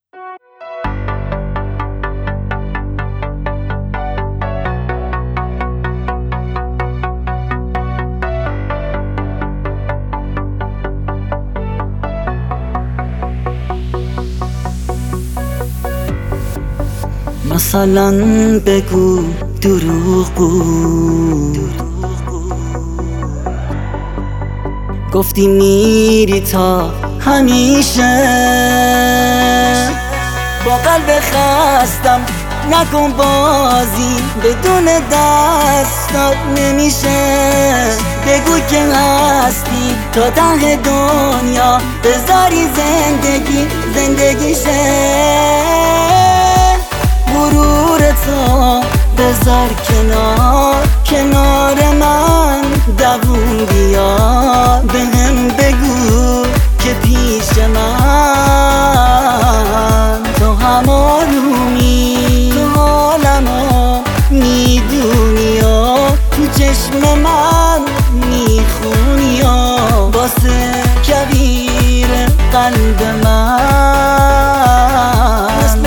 مثلا بگو دروغگو، گفتی میری تا همیشه. با قلب خستم نکن بازی، بدون دستات نمیشه. بگو که هستی تا ته دنیا، بذاری زندگیشه. غرورتو بذار کنار من، دووم بیا بهم بگو که پیش من تو هم آرومی، تو حالمو میدونی و تو چشم من میخونی و واسه کویر قلب من مثل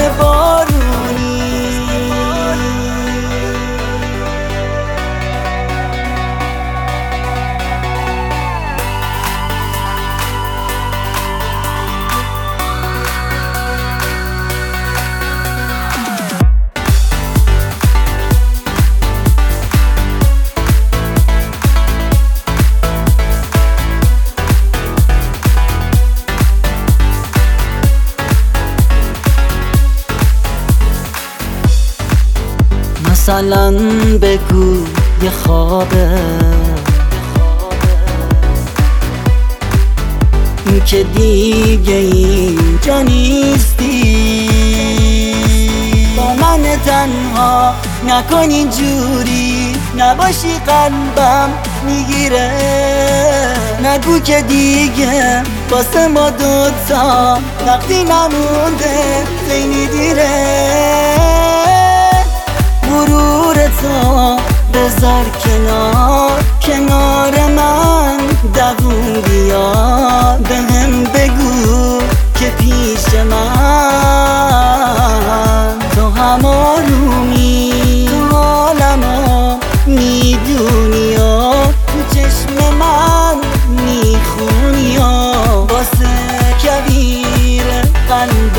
مثلا بگو یه خوابه که دیگه اینجا نیستی. با من تنها نکن اینجوری، نباشی قلبم میگیره. نگو که دیگه واسه ما دوتا وقتی نمونده خیلی دیره. غرورتو بذار کنار من، دووم بیا بهم بگو که پیش من تو هم آرومی، تو حالمو میدونی و تو چشم من میخونی و واسه کویر قلب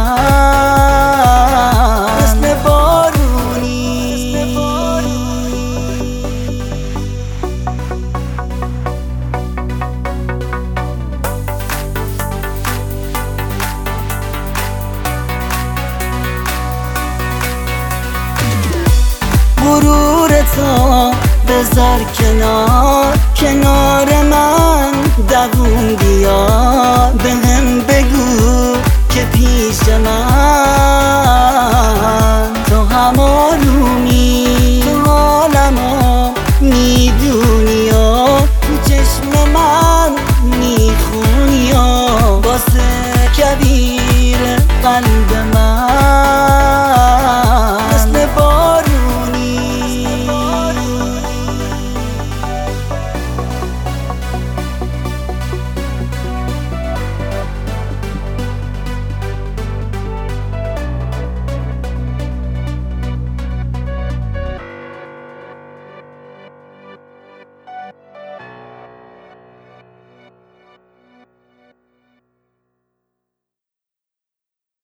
من مثل غرورتو بذار کنار من، دووم بیا بهم بگو که پیش من